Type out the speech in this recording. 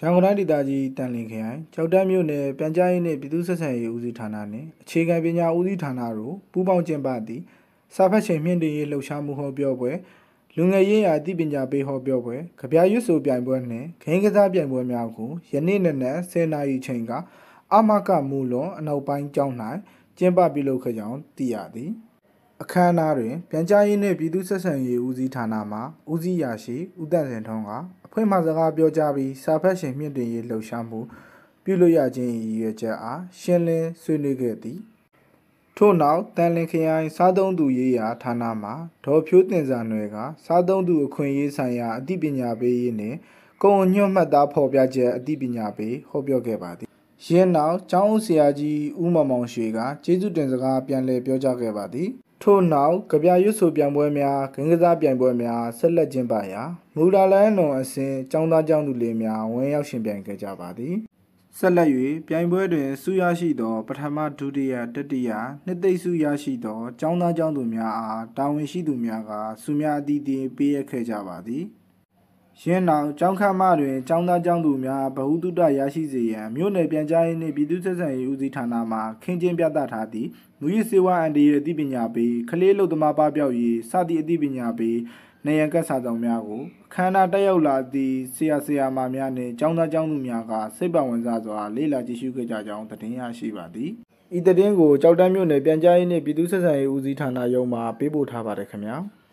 ရန်ကုန်တိုင်းဒေသကြီးတန်လင်းခရိုင်ကြောက်တန်းမြို့နယ်ပြန်ကြားရေးနှင့်ပြည်သူ့ဆက်ဆံရေးဦးစီးဌာနနှင့်အခြေခံပညာဦးစီးဌာနတို့ပူးပေါင်းကျင်းပသည့်စာဖတ်ချိန်မြင့်တင်ရေးလှုပ်ရှားမှုဟောပြောပွဲလူငယ်ရေးရာအသိပညာပေးဟောပြောပွဲကြပြရွတ်ဆိုပြိုင်ပွဲနှင့်ဂိမ်းကစားပြိုင်ပွဲများကိုယနေ့နက်နက်10:00 နာရီချိန်ကအမကမူလွန်အနောက်ပိုင်းကျောင်း၌ကျင်းပပြုလုပ်ခဲ့ကြောင်းသိရသည်အခမ်းအနားတွင်ပြန်ကြားရေးနှင့်ပြည်သူ့ဆက်ဆံရေးဦးစီးဌာနမှဦးစီးရာရှိဦးတန့်စင်ထွန်းကအဖွင့်မှစကားပြောကြားပြီးစာဖတ်ရှင်မြင့်တင်ရေးလှုပ်ရှားမှုပြုလုပ်ရခြင်းရည်ရွယ်ချက်အားရှင်းလင်းဆွေးနွေးခဲ့သည်ထို့နောက်တန်လင်းခရိုင်စားသုံးသူရေးရာဌာနမှဒေါ်ဖြိုးတင်စာနွယ်ကစားသုံးသူအခွင့်အရေးဆိုင်ရာအသိပညာပေးရေးနှင့်ကုန်အညွှတ်မှတ်သားဖော်ပြချက်အသိပညာပေးဟောပြောခဲ့ပါသည်ယင်းနောက်ကျောင်းဦးဆရာကြီးဦးမောင်မောင်ရွှေကကျေးဇူးတင်စကားပြန်လည်ပြောကြားခဲ့ပါသည်ထို့နောက်ကြပြရွတ်ဆိုပြိုင်ပွဲများဂိမ်းကစားပြိုင်ပွဲများဆက်လက်ကျင်းပရာမူလာလန်းတော်အစဉ်ကျောင်းသားကျောင်းသူလေးများဝင်ရောက်ရှင်ပြိုင်ခဲ့ကြပါသည်ဆက်လက်၍ပြိုင်ပွဲတွင်ဆုရရှိသောပထမဒုတိယတတိယနှစ်သိမ့်ဆုရရှိသောကျောင်းသားကျောင်းသူများအားတာဝန်ရှိသူများကဆုများအသီးသီးပေးအပ်ခဲ့ကြပါသည်ယင်းနောက်ကျောင်းခန်းမတွင်ကျောင်းသားကျောင်းသူများဗဟုသုတရရှိစေရန်မြို့နယ်ပြန်ကြားရေးနှင့်ပြည်သူ့ဆက်ဆံရေးဦးစီးဌာနမှခင်းကျင်းပြသထားသည့်မူရစ်စေဝါအန်ဒီရဲ့အသိပညာပေးကလေးလူသမားပပျောက်ရေးစသည့်အသိပညာပေးနေရန်ကတ်စာဆောင်များကိုအခမ်းအနားတက်ရောက်လာသည့်ဆရာမများနှင့်ကျောင်းသားကျောင်းသူများကစိတ်ပါဝင်စားစွာလေ့လာကြည့်ရှုခဲ့ကြကြောင်းသတင်းရရှိပါသည်ဤသတင်းကိုကြောက်တန်းမြို့နယ်ပြန်ကြားရေးနှင့်ပြည်သူ့ဆက်ဆံရေးဦးစီးဌာနရုံးမှပေးပို့ထားပါတယ်ခင်ဗျာ